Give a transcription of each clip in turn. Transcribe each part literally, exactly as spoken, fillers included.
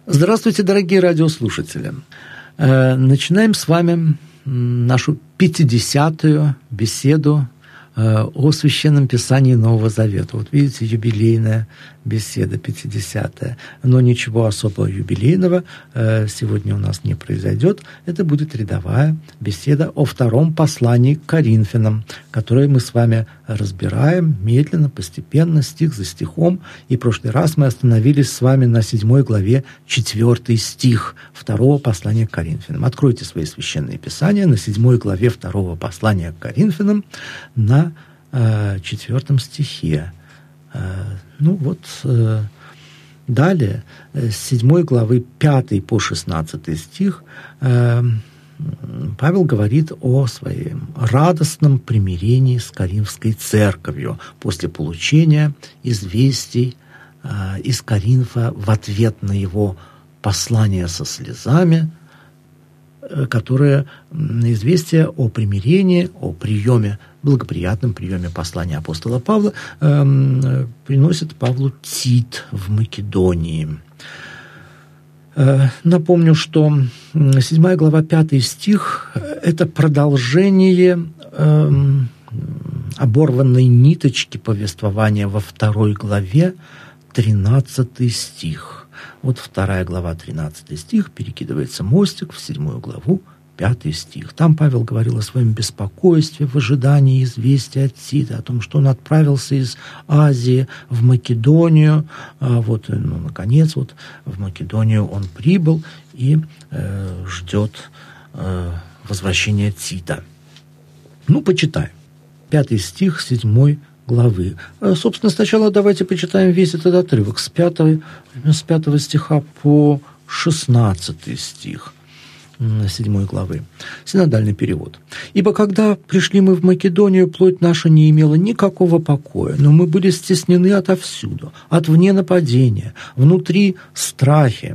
Здравствуйте, дорогие радиослушатели. Начинаем с вами нашу пятидесятую беседу о Священном Писании Нового Завета. Вот видите, юбилейная беседа, пятидесятая. Но ничего особого юбилейного сегодня у нас не произойдет. Это будет рядовая беседа о втором послании к Коринфянам, которое мы с вами разбираем медленно, постепенно, стих за стихом. И в прошлый раз мы остановились с вами на седьмой главе, четвертый стих второго послания к Коринфянам. Откройте свои священные писания на седьмой главе второго послания к Коринфянам на э, четвертом стихе. Э, ну вот, э, далее, э, с седьмой главы пятый по шестнадцатый стих э, Павел говорит о своем радостном примирении с Коринфской церковью после получения известий э, из Коринфа в ответ на его послание со слезами, э, которое на известие о примирении, о приеме, благоприятном приеме послания апостола Павла э, приносит Павлу Тит в Македонии. Напомню, что седьмая глава, пятый стих – это продолжение э, оборванной ниточки повествования во второй главе, тринадцатый стих. Вот вторая глава, тринадцатый стих, перекидывается мостик в седьмую главу, пятый стих. Там Павел говорил о своем беспокойстве в ожидании известия от Тита, о том, что он отправился из Азии в Македонию. А вот, ну, наконец, вот в Македонию он прибыл и э, ждет э, возвращения Тита. Ну, почитаем. Пятый стих седьмой главы. Собственно, сначала давайте почитаем весь этот отрывок с пятого, с пятого стиха по шестнадцатый стих седьмой главы. Синодальный перевод. «Ибо когда пришли мы в Македонию, плоть наша не имела никакого покоя, но мы были стеснены отовсюду, отвне нападения, внутри страхи.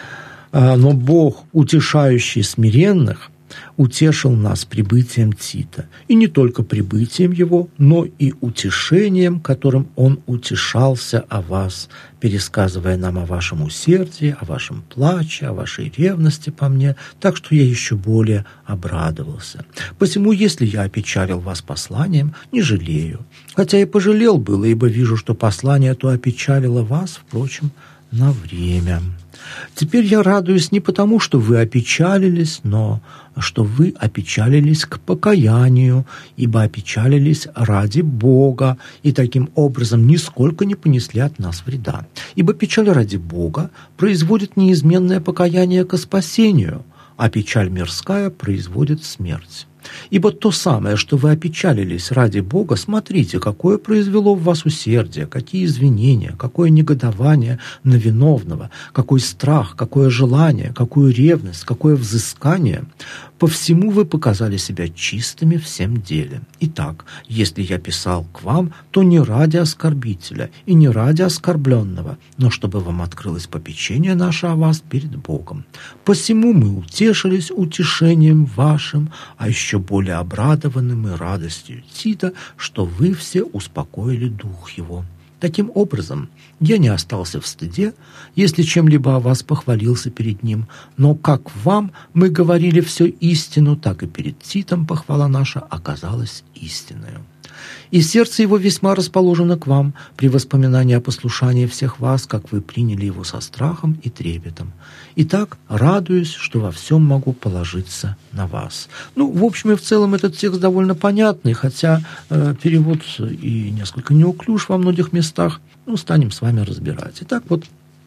Но Бог, утешающий смиренных, утешил нас прибытием Тита, и не только прибытием его, но и утешением, которым он утешался о вас, пересказывая нам о вашем усердии, о вашем плаче, о вашей ревности по мне, так что я еще более обрадовался. Посему, если я опечалил вас посланием, не жалею, хотя и пожалел было, ибо вижу, что послание то опечалило вас, впрочем, на время. Теперь я радуюсь не потому, что вы опечалились, но что вы опечалились к покаянию, ибо опечалились ради Бога, и таким образом нисколько не понесли от нас вреда. Ибо печаль ради Бога производит неизменное покаяние ко спасению, а печаль мирская производит смерть. Ибо то самое, что вы опечалились ради Бога, смотрите, какое произвело в вас усердие, какие извинения, какое негодование на виновного, какой страх, какое желание, какую ревность, какое взыскание. По всему вы показали себя чистыми всем деле. Итак, если я писал к вам, то не ради оскорбителя и не ради оскорбленного, но чтобы вам открылось попечение наше о вас перед Богом. Посему мы утешились утешением вашим, а еще более обрадованным и радостью Тита, что вы все успокоили дух его. Таким образом, я не остался в стыде, если чем-либо о вас похвалился перед ним, но как вам мы говорили всю истину, так и перед Титом похвала наша оказалась истинною. И сердце его весьма расположено к вам при воспоминании о послушании всех вас, как вы приняли его со страхом и трепетом. Итак, радуюсь, что во всем могу положиться на вас». Ну, в общем и в целом этот текст довольно понятный, хотя э, перевод и несколько неуклюж во многих местах. Ну, станем с вами разбирать. Итак, вот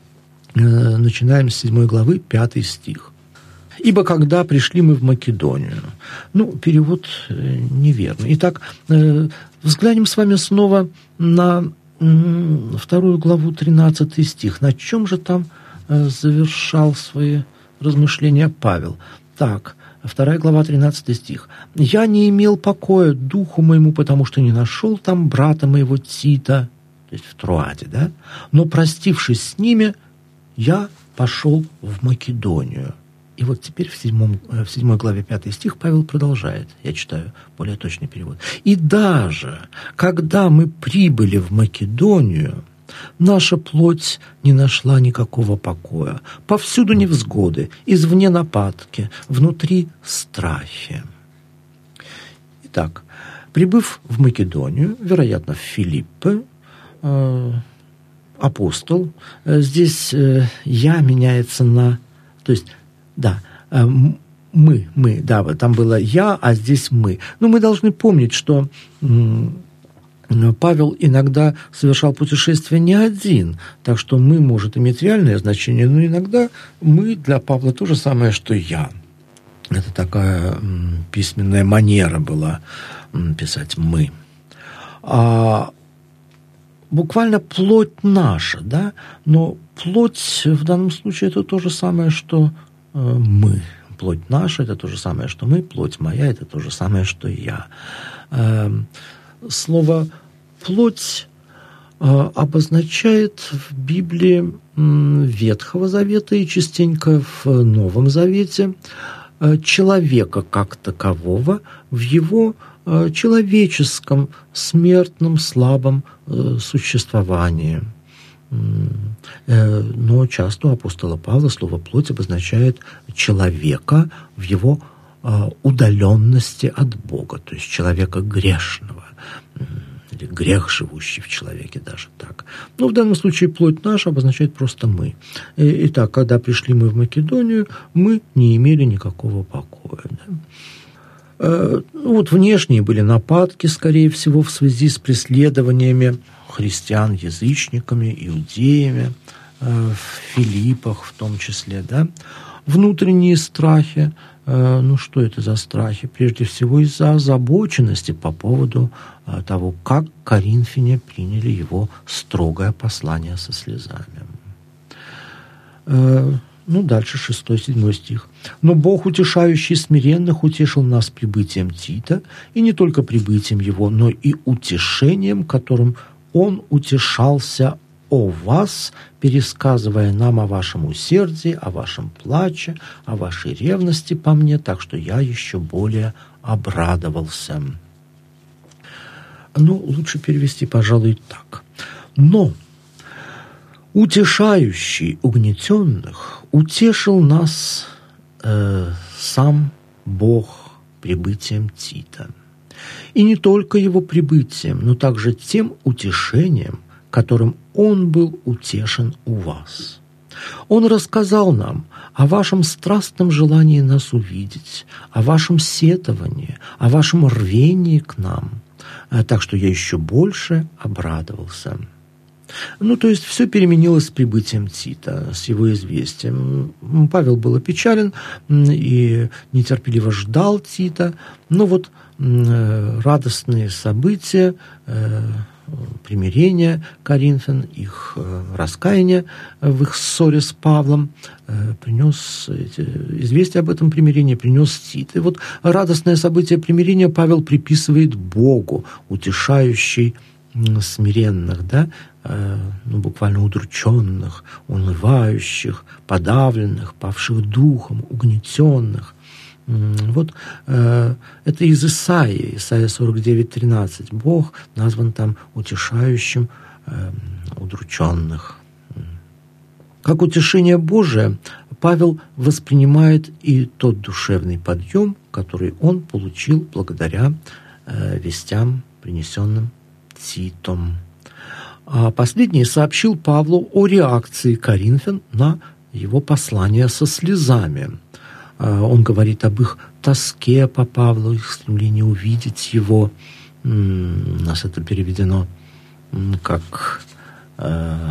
э, начинаем с седьмой главы, пятый стих. «Ибо когда пришли мы в Македонию». Ну, перевод э, неверный. Итак, э, взглянем с вами снова на э, вторую главу, тринадцатый стих. На чем же там э, завершал свои размышления Павел? Так, вторая глава, тринадцатый стих. «Я не имел покоя духу моему, потому что не нашел там брата моего Тита», то есть в Троаде, да? «Но, простившись с ними, я пошел в Македонию». И вот теперь в, седьмом, в седьмой главе пятый стих Павел продолжает. Я читаю более точный перевод. «И даже когда мы прибыли в Македонию, Наша плоть не нашла никакого покоя. Повсюду невзгоды, извне нападки, внутри страхи. Итак, прибыв в Македонию, вероятно, в Филиппы, э, апостол, э, здесь э, «я» меняется на... То есть, да, э, мы, мы, да, там было «я», а здесь «мы». Но мы должны помнить, что... Э, Павел иногда совершал путешествия не один, так что «мы» может иметь реальное значение, но иногда «мы» для Павла то же самое, что «я». Это такая м, письменная манера была м, писать «мы». А, буквально плоть наша, да, но плоть в данном случае это то же самое, что э, «мы». Плоть наша – это то же самое, что «мы», плоть моя – это то же самое, что «я». Э, Слово «плоть» э, обозначает в Библии э, Ветхого Завета и частенько в Новом Завете э, человека как такового в его э, человеческом, смертном, слабом э, существовании. Э, но часто у апостола Павла слово «плоть» обозначает человека в его э, удаленности от Бога, то есть человека грешного. Или грех, живущий в человеке, даже так. Но в данном случае плоть наша обозначает просто «мы». Итак, когда пришли мы в Македонию, мы не имели никакого покоя. Да? Ну, вот внешние были нападки, скорее всего, в связи с преследованиями христиан язычниками, иудеями, в Филиппах в том числе. Да? Внутренние страхи. Ну, что это за страхи? Прежде всего, из-за озабоченности по поводу того, как коринфяне приняли его строгое послание со слезами. Ну, дальше шестой-седьмой стих. «Но Бог, утешающий смиренных, утешил нас прибытием Тита, и не только прибытием его, но и утешением, которым он утешался о вас, пересказывая нам о вашем усердии, о вашем плаче, о вашей ревности по мне, так что я еще более обрадовался». Ну, лучше перевести, пожалуй, так. «Но утешающий угнетенных утешил нас э, сам Бог прибытием Тита. И не только его прибытием, но также тем утешением, которым он был утешен у вас. Он рассказал нам о вашем страстном желании нас увидеть, о вашем сетовании, о вашем рвении к нам, так что я еще больше обрадовался». Ну, то есть все переменилось с прибытием Тита, с его известием. Павел был опечален и нетерпеливо ждал Тита, но вот радостные события, примирение коринфян, их раскаяние в их ссоре с Павлом принес, известие об этом примирении принес Тит. И вот радостное событие примирения Павел приписывает Богу, утешающий смиренных, да, ну, буквально удрученных, унывающих, подавленных, павших духом, угнетенных. Вот э, это из Исаии, Исаия сорок девять тринадцать. Бог назван там утешающим э, удрученных. Как утешение Божие Павел воспринимает и тот душевный подъем, который он получил благодаря э, вестям, принесенным Титом. А последний сообщил Павлу о реакции коринфян на его послание со слезами. Он говорит об их тоске по Павлу, их стремлении увидеть его. У нас это переведено как э,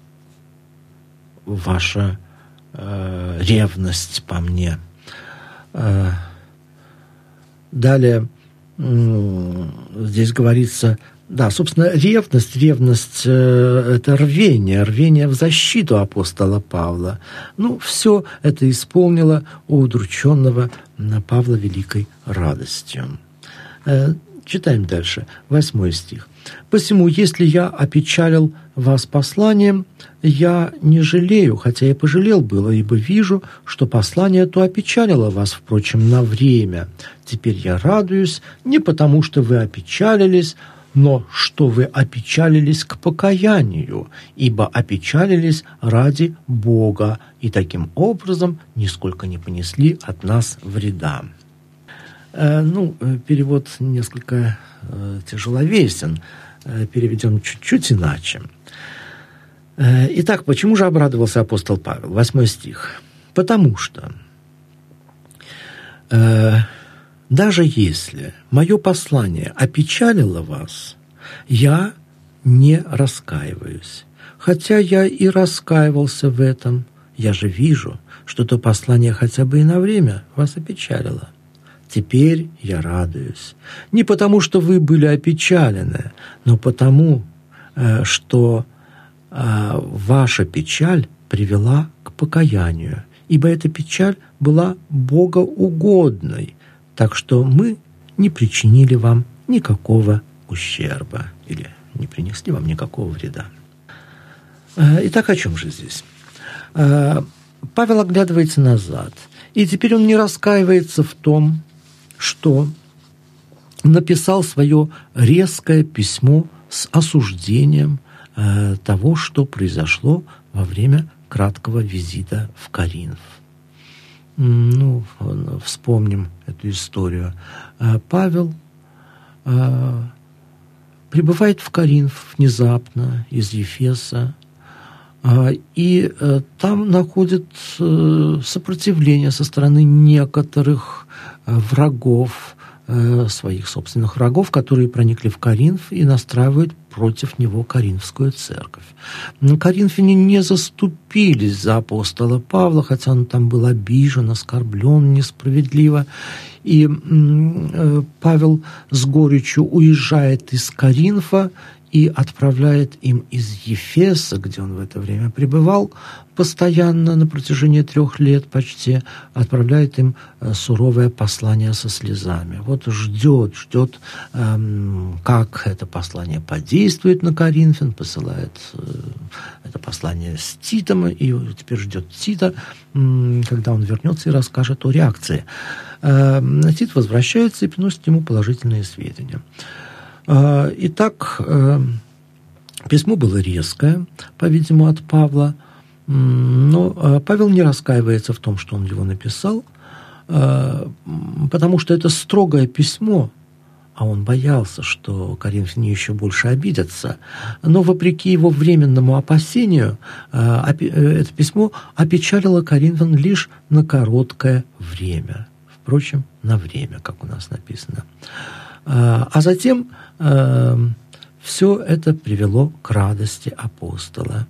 «ваша э, ревность по мне». Э, далее э, здесь говорится... Да, собственно, ревность, ревность э, – это рвение, рвение в защиту апостола Павла. Ну, все это исполнило у удрученного Павла великой радостью. Э, читаем дальше, восьмой стих. «Посему, если я опечалил вас посланием, я не жалею, хотя и пожалел было, ибо вижу, что послание то опечалило вас, впрочем, на время. Теперь я радуюсь не потому, что вы опечалились, но что вы опечалились к покаянию, ибо опечалились ради Бога, и таким образом нисколько не понесли от нас вреда». Э, ну, перевод несколько э, тяжеловесен, э, переведем чуть-чуть иначе. Э, итак, почему же обрадовался апостол Павел? Восьмой стих. «Потому что э, даже если мое послание опечалило вас, я не раскаиваюсь. Хотя я и раскаивался в этом, я же вижу, что то послание хотя бы и на время вас опечалило. Теперь я радуюсь. Не потому, что вы были опечалены, но потому, что ваша печаль привела к покаянию, ибо эта печаль была богоугодной, так что мы не причинили вам никакого ущерба или не принесли вам никакого вреда». Итак, о чем же здесь? Павел оглядывается назад, и теперь он не раскаивается в том, что написал свое резкое письмо с осуждением э, того, что произошло во время краткого визита в Коринф. Ну, вспомним эту историю. Павел э, прибывает в Коринф внезапно из Ефеса, э, и э, там находит э, сопротивление со стороны некоторых врагов, э, своих собственных врагов, которые проникли в Коринф и настраивают против него Коринфскую церковь. Но коринфяне не заступились за апостола Павла, хотя он там был обижен, оскорблен несправедливо. И э, Павел с горечью уезжает из Коринфа и отправляет им из Ефеса, где он в это время пребывал, постоянно на протяжении трех лет почти, отправляет им суровое послание со слезами. Вот ждет, ждет, эм, как это послание подействует на коринфян, посылает э, это послание с Титом, и теперь ждет Тита, э, когда он вернется и расскажет о реакции. Э, Тит возвращается и приносит ему положительные сведения. Итак, письмо было резкое, по-видимому, от Павла, но Павел не раскаивается в том, что он его написал, потому что это строгое письмо, а он боялся, что коринфяне еще больше обидятся. Но, вопреки его временному опасению, это письмо опечалило коринфян лишь на короткое время. Впрочем, на время, как у нас написано. А затем э, все это привело к радости апостола.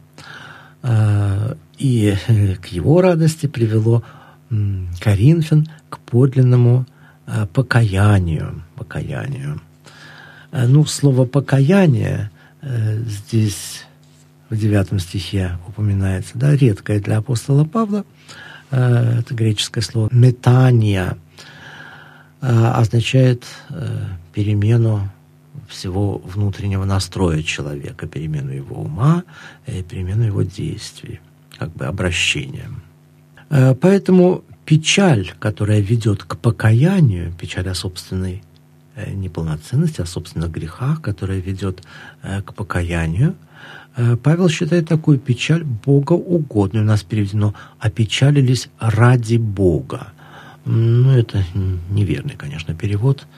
Э, и к его радости привело э, коринфян к подлинному э, покаянию. покаянию. Э, ну, слово «покаяние» э, здесь в девятом стихе упоминается, да, редкое для апостола Павла. Э, это греческое слово «метания», означает э, перемену всего внутреннего настроя человека, перемену его ума, э, перемену его действий, как бы обращение. Э, поэтому печаль, которая ведет к покаянию, печаль о собственной э, неполноценности, о собственных грехах, которая ведет э, к покаянию, э, Павел считает такую печаль богоугодной. У нас переведено «опечалились ради Бога». Ну, это неверный, конечно, перевод.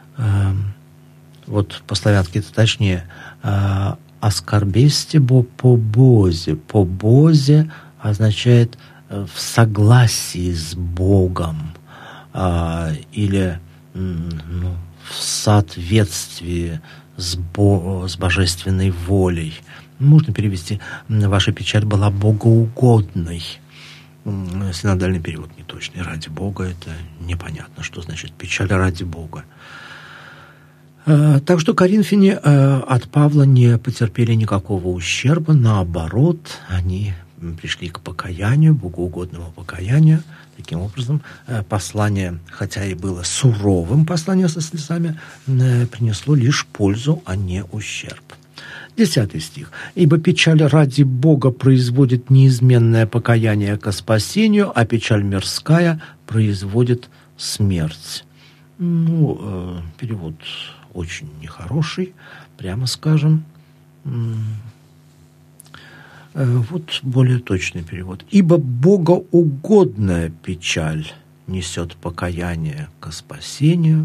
Вот по-славянски это точнее. «Оскорбесте бо по бозе». «По бозе» означает «в согласии с Богом» или ну, «в соответствии с, бо- с божественной волей». Можно перевести «ваша печаль была богоугодной». Синодальный перевод неточный. «Ради Бога» — это непонятно, что значит «печаль ради Бога». Так что коринфяне от Павла не потерпели никакого ущерба, наоборот, они пришли к покаянию, богоугодному покаянию. Таким образом, послание, хотя и было суровым, послание со слезами, принесло лишь пользу, а не ущерб. Десятый стих. «Ибо печаль ради Бога производит неизменное покаяние ко спасению, а печаль мирская производит смерть». Ну, э, перевод очень нехороший. прямо скажем. Вот более точный перевод. «Ибо богоугодная печаль несет покаяние ко спасению,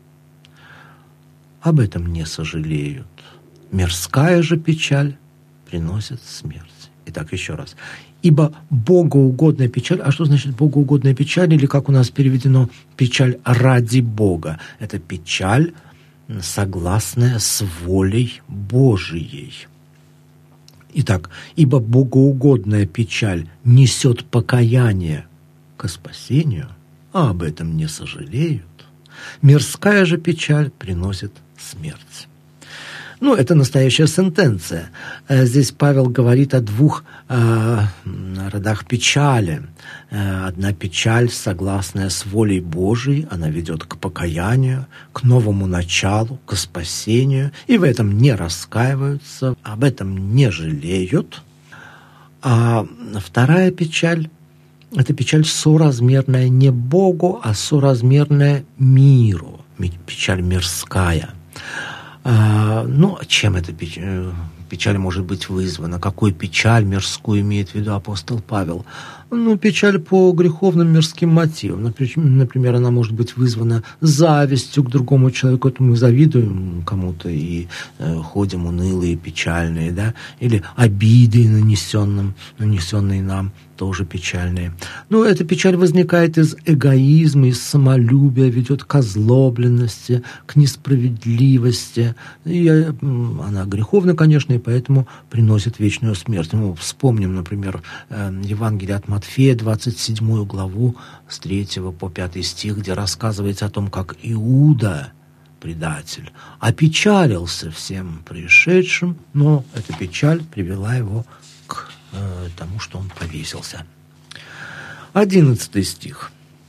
об этом не сожалеют. Мирская же печаль приносит смерть». Итак, еще раз. «Ибо богоугодная печаль». А что значит богоугодная печаль? Или, как у нас переведено, печаль ради Бога? Это печаль, согласная с волей Божией. Итак, «ибо богоугодная печаль несет покаяние ко спасению, а об этом не сожалеют. Мирская же печаль приносит смерть». Ну, это настоящая сентенция. Здесь Павел говорит о двух э, родах печали. Одна печаль, согласная с волей Божией, она ведет к покаянию, к новому началу, к спасению, и в этом не раскаиваются, об этом не жалеют. А вторая печаль – это печаль соразмерная не Богу, а соразмерная миру, печаль мирская. А, ну, чем эта печаль, печаль может быть вызвана? Какой печаль мирскую имеет в виду апостол Павел? Ну, печаль по греховным мирским мотивам. Например, она может быть вызвана завистью к другому человеку. Это мы завидуем кому-то и э, ходим унылые, печальные, да? Или обиды, нанесенным, нанесенные нам, тоже печальные. Но эта печаль возникает из эгоизма, из самолюбия, ведет к озлобленности, к несправедливости. И э, она греховна, конечно, и поэтому приносит вечную смерть. Ну, вспомним, например, э, Евангелие от Матфея, двадцать седьмую главу, с третьего по пятый стих, где рассказывается о том, как Иуда, предатель, опечалился всем пришедшим, но эта печаль привела его к э, тому, что он повесился. Одиннадцатый стих.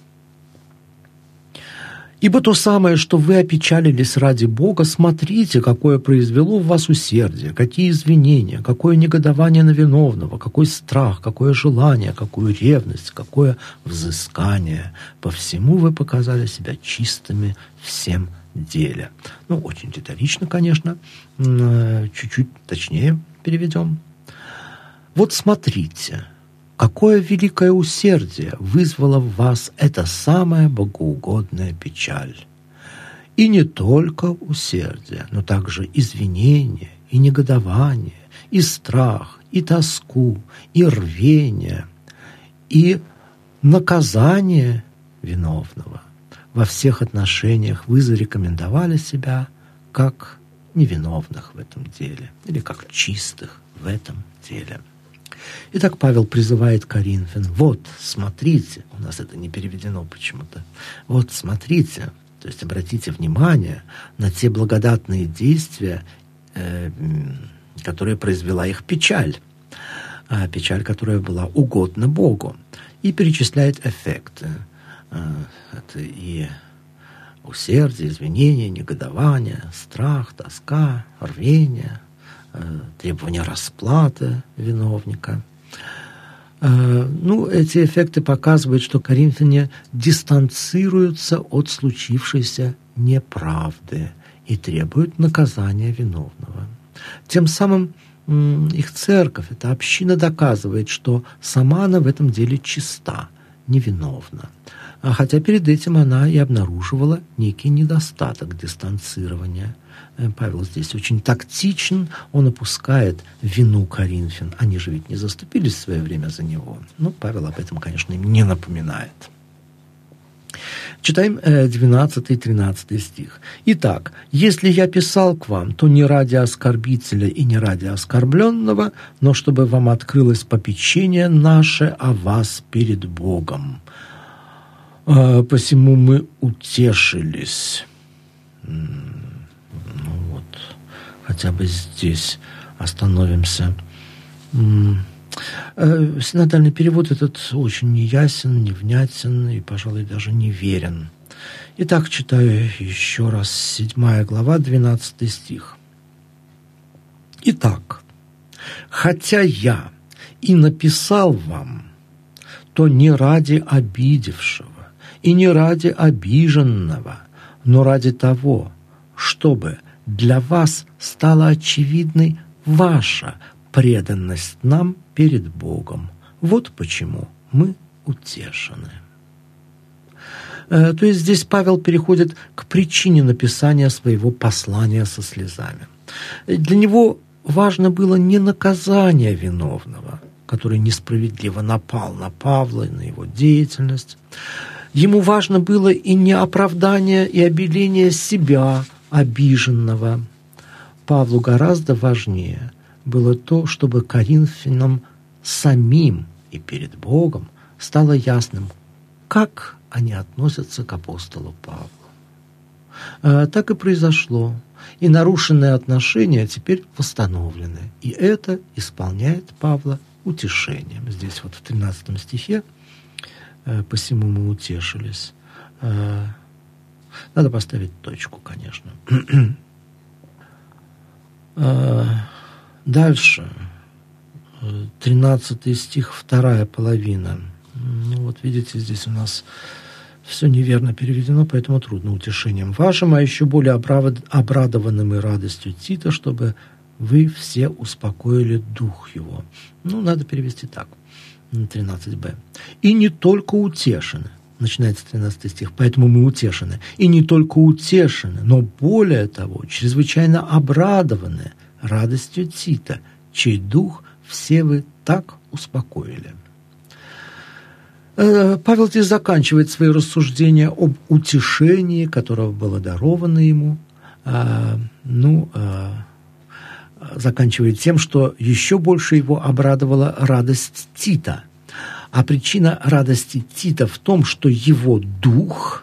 «Ибо то самое, что вы опечалились ради Бога, смотрите, какое произвело в вас усердие, какие извинения, какое негодование на виновного, какой страх, какое желание, какую ревность, какое взыскание. По всему вы показали себя чистыми всем деле». Ну, очень риторично, конечно, чуть-чуть точнее переведем. «Вот смотрите, какое великое усердие вызвало в вас эта самая богоугодная печаль. И не только усердие, но также извинение, и негодование, и страх, и тоску, и рвение, и наказание виновного. Во всех отношениях вы зарекомендовали себя как невиновных в этом деле, или как чистых в этом деле». Итак, Павел призывает Коринфян: вот, смотрите, у нас это не переведено почему-то, вот, смотрите, то есть обратите внимание на те благодатные действия, э, которые произвела их печаль, а печаль, которая была угодна Богу, и перечисляет эффекты. Э, это и усердие, извинение, негодование, страх, тоска, рвение, требования расплаты виновника. Ну, эти эффекты показывают, что коринфяне дистанцируются от случившейся неправды и требуют наказания виновного. Тем самым их церковь, эта община, доказывает, что сама она в этом деле чиста, невиновна. Хотя перед этим она и обнаруживала некий недостаток дистанцирования. Павел здесь очень тактичен, он опускает вину коринфян. Они же ведь не заступились в свое время за него. Но Павел об этом, конечно, им не напоминает. Читаем двенадцатый-тринадцатый стих. «Итак, если я писал к вам, то не ради оскорбителя и не ради оскорбленного, но чтобы вам открылось попечение наше о вас перед Богом. Посему мы утешились». Ну вот, хотя бы здесь остановимся. Синодальный перевод этот очень неясен, невнятен и, пожалуй, даже неверен. Итак, читаю еще раз седьмая глава, двенадцатый стих. «Итак, хотя я и написал вам, то не ради обидевшего и не ради обиженного, но ради того, чтобы для вас стала очевидной ваша преданность нам перед Богом. Вот почему мы утешены. То есть здесь Павел переходит к причине написания своего послания со слезами. Для него важно было не наказание виновного, который несправедливо напал на Павла и на его деятельность. Ему важно было и не оправдание и обеление себя, обиженного. Павлу гораздо важнее было то, чтобы коринфянам самим и перед Богом стало ясным, как они относятся к апостолу Павлу. Так и произошло. И нарушенные отношения теперь восстановлены. И это исполняет Павла утешением. Здесь вот в тринадцатом стихе «посему мы утешились». Надо поставить точку, конечно. Дальше. тринадцатый стих, вторая половина. Ну вот видите, здесь у нас все неверно переведено, поэтому трудно утешением вашим, а еще более обрадованным и радостью Тита, чтобы вы все успокоили дух его. Ну, надо перевести так, тринадцать бэ. И не только утешены, начинается тринадцатый стих, поэтому мы утешены. И не только утешены, но более того, чрезвычайно обрадованы радостью Тита, чей дух все вы так успокоили. Павел здесь заканчивает свои рассуждения об утешении, которое было даровано ему. Ну, заканчивает тем, что еще больше его обрадовала радость Тита. А причина радости Тита в том, что его дух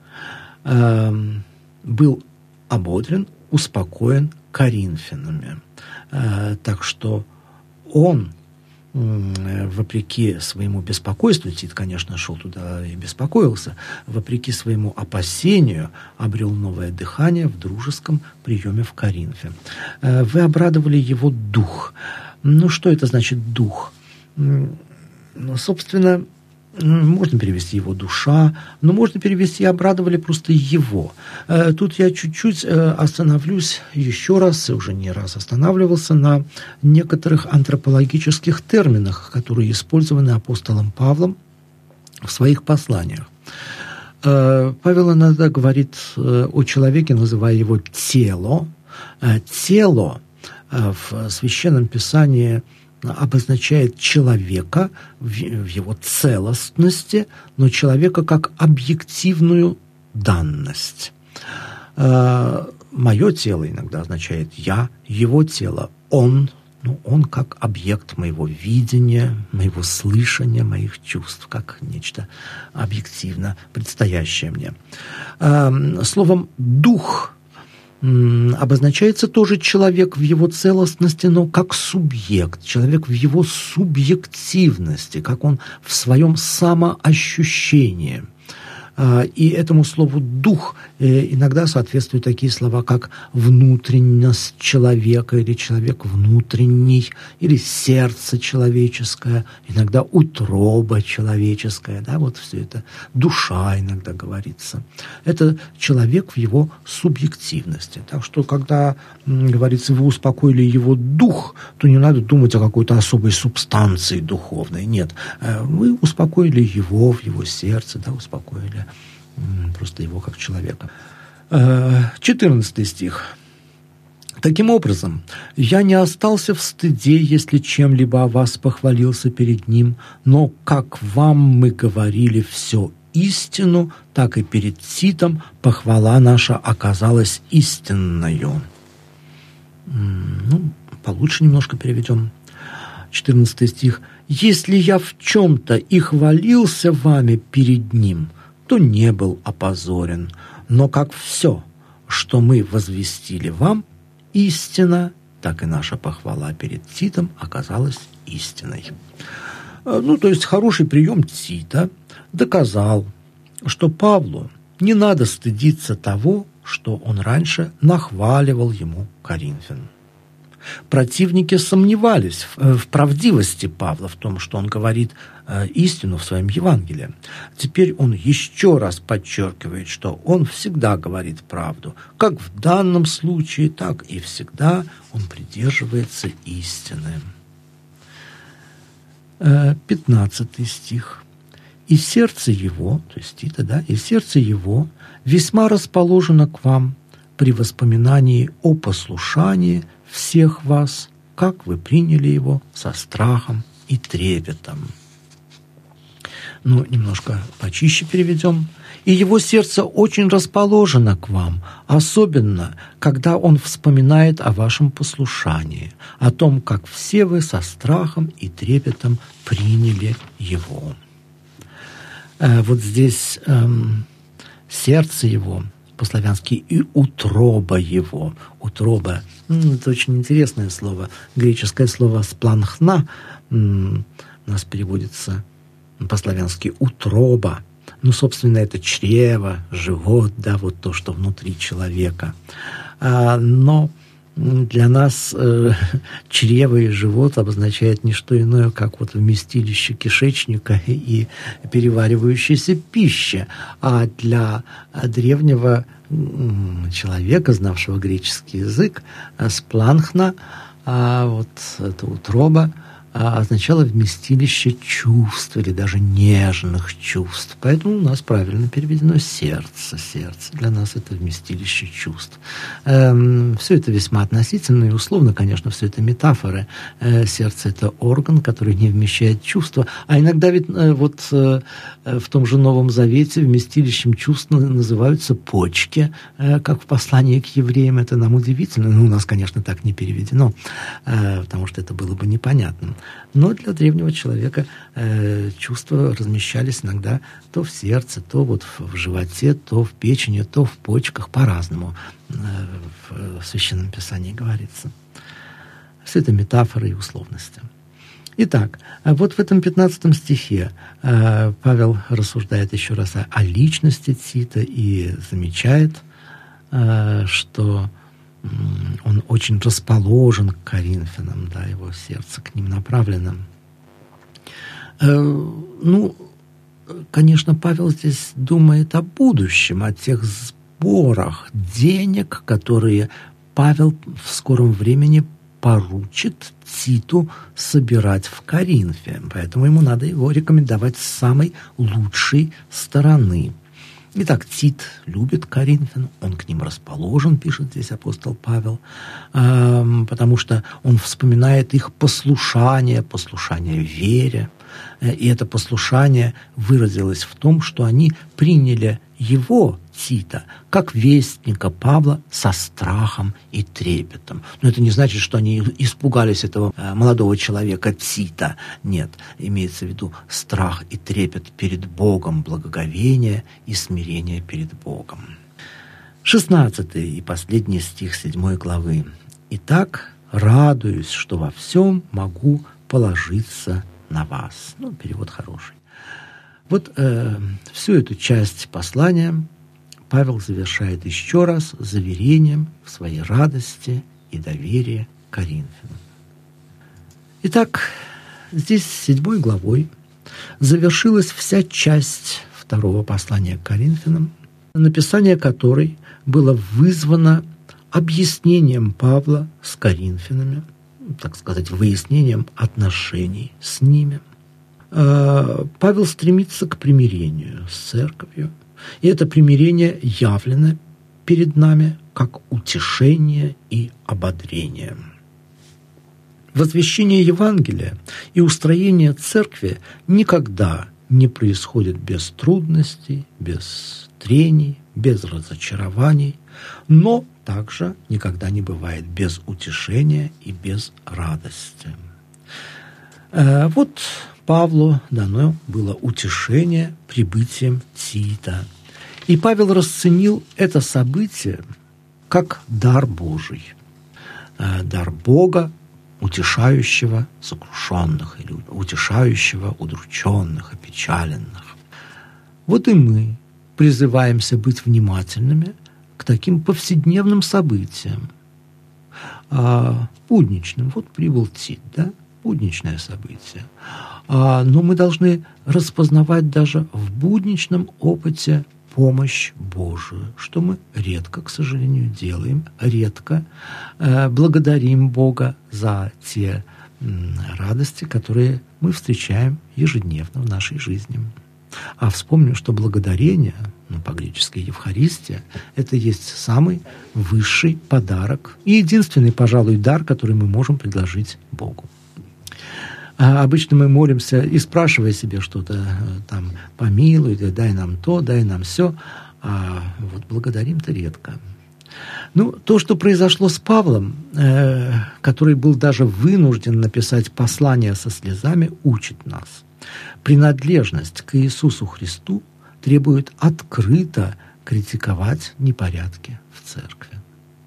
был ободрен, успокоен коринфянами. Так что он, вопреки своему беспокойству, Тит, конечно, шел туда и беспокоился, вопреки своему опасению, обрел новое дыхание в дружеском приеме в Коринфе. Вы обрадовали его дух. Ну, что это значит дух? Ну, собственно, можно перевести его душа, но можно перевести обрадовали просто его. Тут я чуть-чуть остановлюсь еще раз, и уже не раз останавливался на некоторых антропологических терминах, которые использованы апостолом Павлом в своих посланиях. Павел иногда говорит о человеке, называя его тело. Тело в Священном Писании обозначает человека в его целостности, но человека как объективную данность. Мое тело иногда означает я, его тело он, ну, он как объект моего видения, моего слышания, моих чувств, как нечто объективно предстоящее мне. Словом «дух» обозначается тоже человек в его целостности, но как субъект, человек в его субъективности, как он в своем самоощущении. И этому слову «дух» иногда соответствуют такие слова, как внутренность человека, или человек внутренний, или сердце человеческое, иногда утроба человеческая, да, вот все это, душа иногда говорится. Это человек в его субъективности. Так что, когда говорится, вы успокоили его дух, то не надо думать о какой-то особой субстанции духовной. Нет, вы успокоили его в его сердце, да, успокоили просто его как человека. четырнадцатый стих. Таким образом, я не остался в стыде, если чем-либо о вас похвалился перед ним, но как вам мы говорили все истину, так и перед Титом похвала наша оказалась истинною. Ну, получше немножко переведем. четырнадцатый стих. Если я в чем-то и хвалился вами перед ним, то не был опозорен, но как все, что мы возвестили вам, истина, так и наша похвала перед Титом оказалась истиной. Ну, то есть хороший прием Тита доказал, что Павлу не надо стыдиться того, что он раньше нахваливал ему коринфян. Противники сомневались в, в правдивости Павла, в том, что он говорит э, истину в своем Евангелии. Теперь он еще раз подчеркивает, что он всегда говорит правду, как в данном случае, так и всегда он придерживается истины. Э, пятнадцатый стих. «И сердце его», то есть Тита, да, «и сердце его весьма расположено к вам при воспоминании о послушании всех вас, как вы приняли его со страхом и трепетом». Ну, немножко почище переведем. «И его сердце очень расположено к вам, особенно, когда он вспоминает о вашем послушании, о том, как все вы со страхом и трепетом приняли его». Э, вот здесь эм, сердце его, по-славянски, и утроба его. Утроба – это очень интересное слово. Греческое слово «спланхна» у нас переводится по-славянски «утроба». Ну, собственно, это чрево, живот, да, вот то, что внутри человека. А, но для нас э, чрево и живот обозначает не что иное, как вот вместилище кишечника и переваривающаяся пища. А для древнего человека, знавшего греческий язык, спланхна, а вот эта утроба, означало вместилище чувств или даже нежных чувств. Поэтому у нас правильно переведено сердце. Сердце для нас это вместилище чувств. Эм, все это весьма относительно и условно, конечно, все это метафоры. Э, сердце – это орган, который не вмещает чувства. А иногда ведь э, вот э, в том же Новом Завете вместилищем чувств называются почки, э, как в послании к евреям. Это нам удивительно. Ну, у нас, конечно, так не переведено, э, потому что это было бы непонятным. Но для древнего человека э, чувства размещались иногда то в сердце, то вот в, в животе, то в печени, то в почках, по-разному э, в, в Священном Писании говорится. Все это метафоры и условности. Итак, вот в этом пятнадцатом стихе э, Павел рассуждает еще раз о, о личности Тита и замечает, э, что он очень расположен к Коринфянам, да, его сердце к ним направлено. Э, ну, конечно, Павел здесь думает о будущем, о тех сборах денег, которые Павел в скором времени поручит Титу собирать в Коринфе. Поэтому ему надо его рекомендовать с самой лучшей стороны. Итак, Тит любит Коринфян, он к ним расположен, пишет здесь апостол Павел, потому что он вспоминает их послушание, послушание вере. И это послушание выразилось в том, что они приняли его, Тита, как вестника Павла со страхом и трепетом. Но это не значит, что они испугались этого молодого человека Тита. Нет, имеется в виду страх и трепет перед Богом, благоговение и смирение перед Богом. шестнадцатый и последний стих седьмой главы. «Итак, радуюсь, что во всем могу положиться на вас». Ну, перевод хороший. Вот э, всю эту часть послания Павел завершает еще раз заверением в своей радости и доверии к Коринфянам. Итак, здесь седьмой главой завершилась вся часть второго послания к Коринфянам, написание которой было вызвано объяснением Павла с Коринфянами, так сказать, выяснением отношений с ними. Павел стремится к примирению с церковью, и это примирение явлено перед нами как утешение и ободрение. Возвещение Евангелия и устроение церкви никогда не происходит без трудностей, без трений, без разочарований, но также никогда не бывает без утешения и без радости. Вот Павлу дано было утешение прибытием Тита. И Павел расценил это событие как дар Божий. Дар Бога, утешающего сокрушенных или утешающего удрученных, опечаленных. Вот и мы призываемся быть внимательными к таким повседневным событиям. а, будничным. Вот прибыл Тит, да, будничное событие. А, но мы должны распознавать даже в будничном опыте помощь Божию, что мы редко, к сожалению, делаем, редко э, благодарим Бога за те м, радости, которые мы встречаем ежедневно в нашей жизни. А вспомню, что благодарение, ну, по-гречески Евхаристия, это есть самый высший подарок и единственный, пожалуй, дар, который мы можем предложить Богу. А обычно мы молимся и спрашивая себе что-то, там, помилуй, дай нам то, дай нам сё, а вот благодарим-то редко. Ну, то, что произошло с Павлом, э, который был даже вынужден написать послание со слезами, учит нас. Принадлежность к Иисусу Христу требует открыто критиковать непорядки в церкви.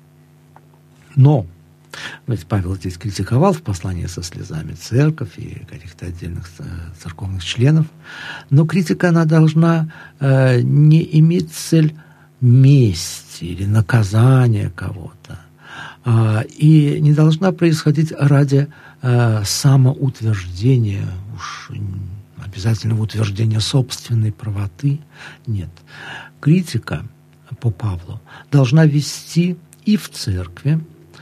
Но ведь Павел здесь критиковал в послании со слезами церковь и каких-то отдельных церковных членов, но критика, она должна э, не иметь цель мести или наказания кого-то, э, и не должна происходить ради э, самоутверждения, уж обязательного утверждения собственной правоты. Нет. Критика по Павлу должна вести и в церкви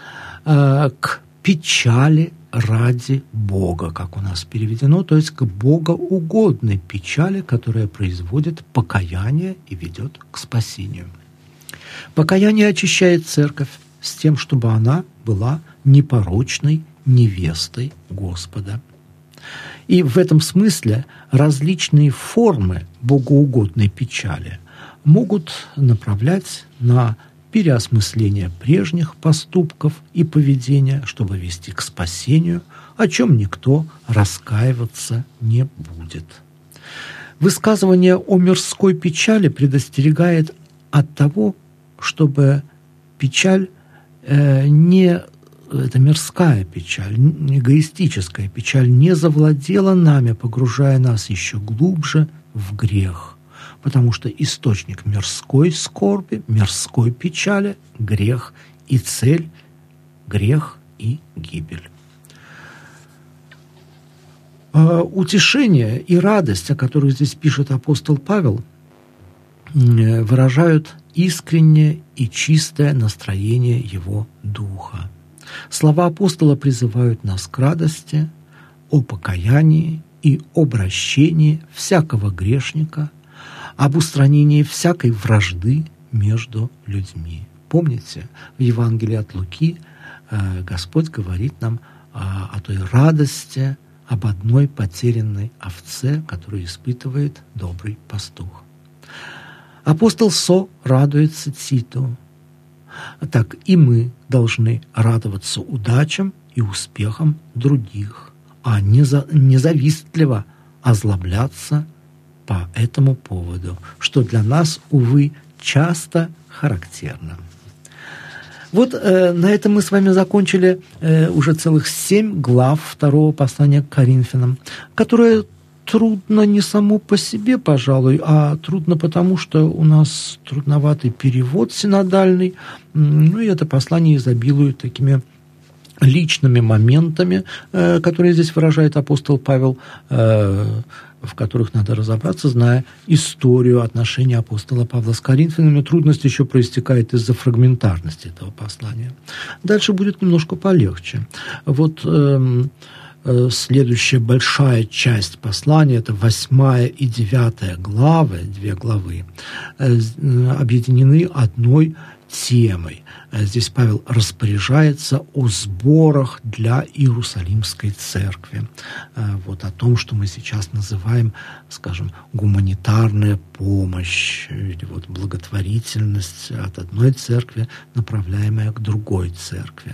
к печали ради Бога, как у нас переведено, то есть к богоугодной печали, которая производит покаяние и ведет к спасению. Покаяние очищает церковь с тем, чтобы она была непорочной невестой Господа. И в этом смысле различные формы богоугодной печали могут направлять на переосмысление прежних поступков и поведения, чтобы вести к спасению, о чем никто раскаиваться не будет. Высказывание о мирской печали предостерегает от того, чтобы печаль э, не, это мирская печаль, эгоистическая печаль не завладела нами, погружая нас еще глубже в грех. Потому что источник мирской скорби, мирской печали – грех, и цель – грех и гибель. Утешение и радость, о которых здесь пишет апостол Павел, выражают искреннее и чистое настроение его духа. Слова апостола призывают нас к радости, о покаянии и обращении всякого грешника, об устранении всякой вражды между людьми. Помните, в Евангелии от Луки э, Господь говорит нам э, о той радости, об одной потерянной овце, которую испытывает добрый пастух. Апостол Со радуется Титу. Так и мы должны радоваться удачам и успехам других, а не, за, не завистливо озлобляться по этому поводу, что для нас, увы, часто характерно. Вот э, на этом мы с вами закончили э, уже целых семь глав второго послания к Коринфянам, которое трудно не само по себе, пожалуй, а трудно потому, что у нас трудноватый перевод синодальный, ну и это послание изобилует такими личными моментами, э, которые здесь выражает апостол Павел, э, в которых надо разобраться, зная историю отношений апостола Павла с Коринфянами. Трудность еще проистекает из-за фрагментарности этого послания. Дальше будет немножко полегче. Вот э, э, следующая большая часть послания, это восьмая и девятая главы, две главы, э, объединены одной темой. Здесь Павел распоряжается о сборах для Иерусалимской церкви. Вот о том, что мы сейчас называем, скажем, гуманитарная помощь или вот благотворительность от одной церкви, направляемая к другой церкви.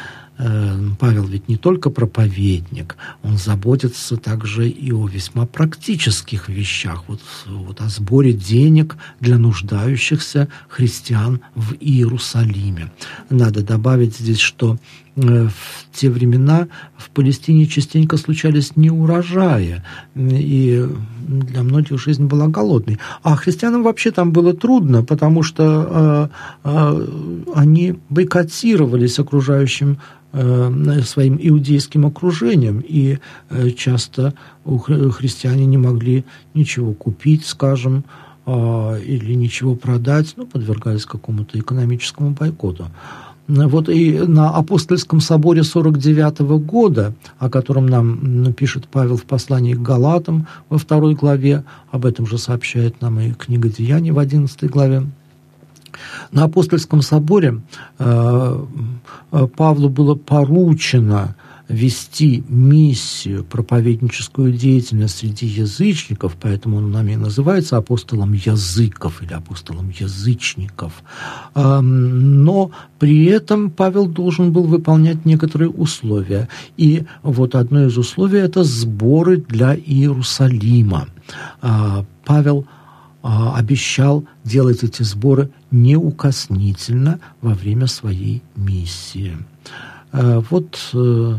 Павел ведь не только проповедник, он заботится также и о весьма практических вещах, вот, вот о сборе денег для нуждающихся христиан в Иерусалиме. Надо добавить здесь, что в те времена в Палестине частенько случались неурожаи, и для многих жизнь была голодной. А христианам вообще там было трудно, потому что э, э, они бойкотировались окружающим э, своим иудейским окружением, и э, часто христиане не могли ничего купить, скажем, э, или ничего продать, ну, подвергались какому-то экономическому бойкоту. Вот и на Апостольском соборе сорок девятого года, о котором нам пишет Павел в послании к Галатам во второй главе, об этом же сообщает нам и книга Деяний в одиннадцатой главе, на Апостольском соборе э, Павлу было поручено вести миссию, проповедническую деятельность среди язычников, поэтому он нами и называется апостолом языков или апостолом язычников. Но при этом Павел должен был выполнять некоторые условия. И вот одно из условий – это сборы для Иерусалима. Павел обещал делать эти сборы неукоснительно во время своей миссии. Вот,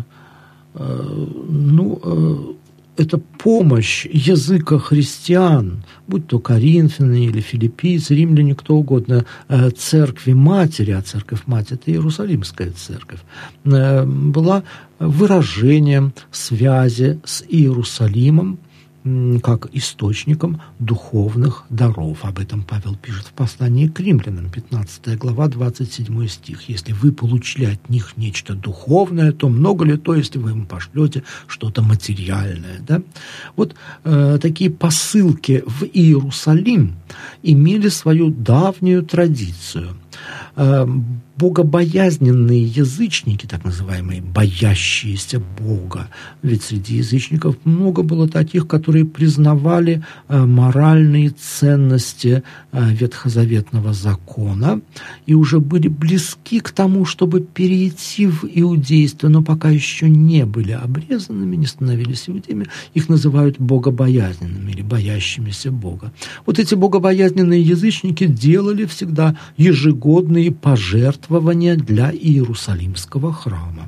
ну, это помощь языка христиан, будь то коринфяне или филиппийцы, римляне, кто угодно, церкви матери, а церковь мать – это Иерусалимская церковь, была выражением связи с Иерусалимом как источником духовных даров. Об этом Павел пишет в послании к римлянам, пятнадцатая глава, двадцать седьмой стих. «Если вы получили от них нечто духовное, то много ли то, если вы им пошлете что-то материальное?» Да? Вот э, такие посылки в Иерусалим имели свою давнюю традицию. Э, богобоязненные язычники, так называемые боящиеся Бога, ведь среди язычников много было таких, которые признавали э, моральные ценности э, ветхозаветного закона и уже были близки к тому, чтобы перейти в иудейство, но пока еще не были обрезанными, не становились иудеями, их называют богобоязненными или боящимися Бога. Вот эти богобоязненные язычники делали всегда ежегодные пожертвования для Иерусалимского храма.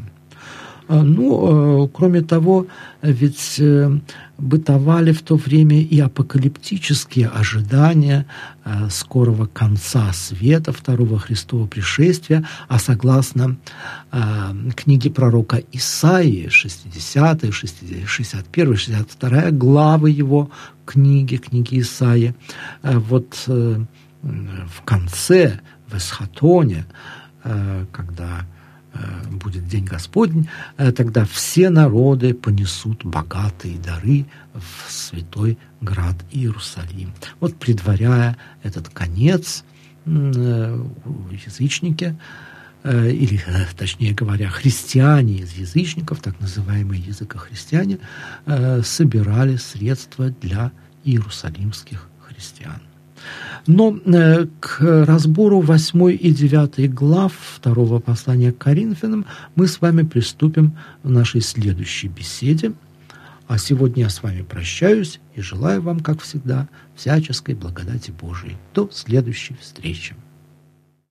Ну, кроме того, ведь бытовали в то время и апокалиптические ожидания скорого конца света, второго Христова пришествия, а согласно книге пророка Исаии, шестидесятая, шестьдесят первая, шестьдесят вторая главы его книги, книги Исаии, вот в конце, в Эсхатоне, когда будет День Господень, тогда все народы понесут богатые дары в святой град Иерусалим. Вот предваряя этот конец, язычники, или, точнее говоря, христиане из язычников, так называемые языкохристиане, собирали средства для иерусалимских христиан. Но э, к разбору восьмой и девятой глав второго послания к Коринфянам мы с вами приступим в нашей следующей беседе. А сегодня я с вами прощаюсь и желаю вам, как всегда, всяческой благодати Божией. До следующей встречи.